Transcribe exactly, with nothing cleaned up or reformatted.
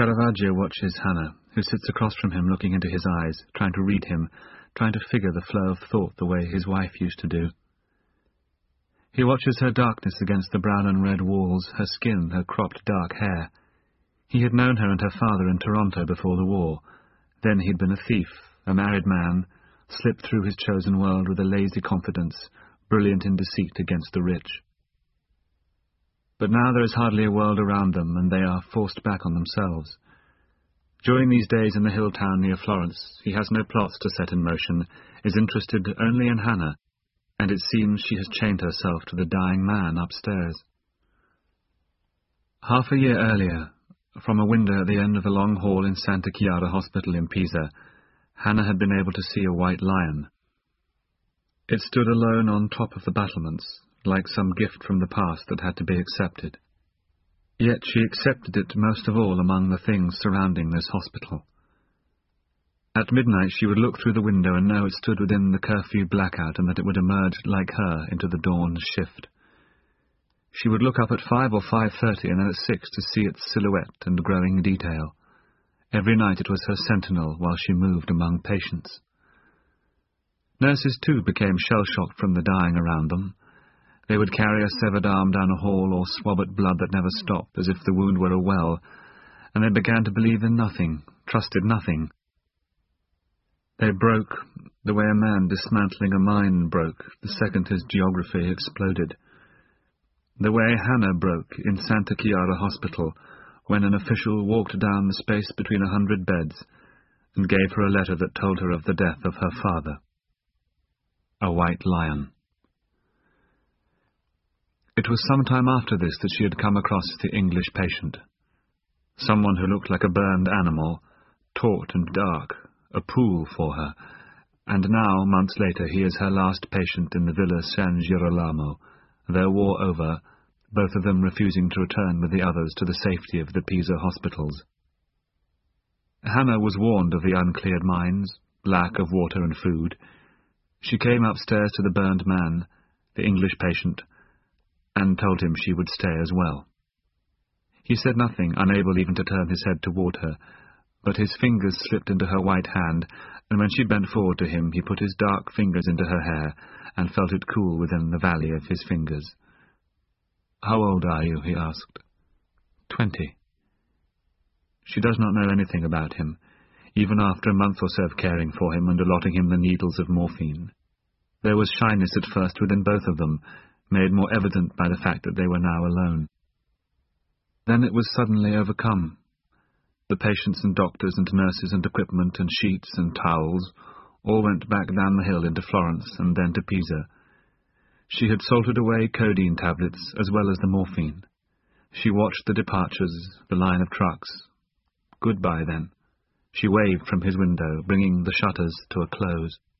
Caravaggio watches Hannah, who sits across from him looking into his eyes, trying to read him, trying to figure the flow of thought the way his wife used to do. He watches her darkness against the brown and red walls, her skin, her cropped dark hair. He had known her and her father in Toronto before the war. Then he'd been a thief, a married man, slipped through his chosen world with a lazy confidence, brilliant in deceit against the rich. But now there is hardly a world around them, and they are forced back on themselves. During these days in the hill town near Florence, he has no plots to set in motion, is interested only in Hannah, and it seems she has chained herself to the dying man upstairs. Half a year earlier, from a window at the end of the long hall in Santa Chiara Hospital in Pisa, Hannah had been able to see a white lion. It stood alone on top of the battlements, like some gift from the past that had to be accepted. Yet she accepted it most of all among the things surrounding this hospital. At midnight she would look through the window and know it stood within the curfew blackout and that it would emerge like her into the dawn shift. She would look up at five or five-thirty and then at six to see its silhouette and growing detail. Every night it was her sentinel while she moved among patients. Nurses, too, became shell-shocked from the dying around them. They would carry a severed arm down a hall or swab at blood that never stopped, as if the wound were a well, and they began to believe in nothing, trusted nothing. They broke the way a man dismantling a mine broke the second his geography exploded. The way Hannah broke in Santa Chiara Hospital when an official walked down the space between a hundred beds and gave her a letter that told her of the death of her father. A white lion. It was some time after this that she had come across the English patient. Someone who looked like a burned animal, taut and dark, a pool for her, and now, months later, he is her last patient in the Villa San Girolamo, their war over, both of them refusing to return with the others to the safety of the Pisa hospitals. Hannah was warned of the uncleared mines, lack of water and food. She came upstairs to the burned man, the English patient, and told him she would stay as well. He said nothing, unable even to turn his head toward her, but his fingers slipped into her white hand, and when she bent forward to him, he put his dark fingers into her hair and felt it cool within the valley of his fingers. "How old are you?" he asked. Twenty. She does not know anything about him, even after a month or so of caring for him and allotting him the needles of morphine. There was shyness at first within both of them, made more evident by the fact that they were now alone. Then it was suddenly overcome. The patients and doctors and nurses and equipment and sheets and towels all went back down the hill into Florence and then to Pisa. She had salted away codeine tablets as well as the morphine. She watched the departures, the line of trucks. Goodbye, then. She waved from his window, bringing the shutters to a close.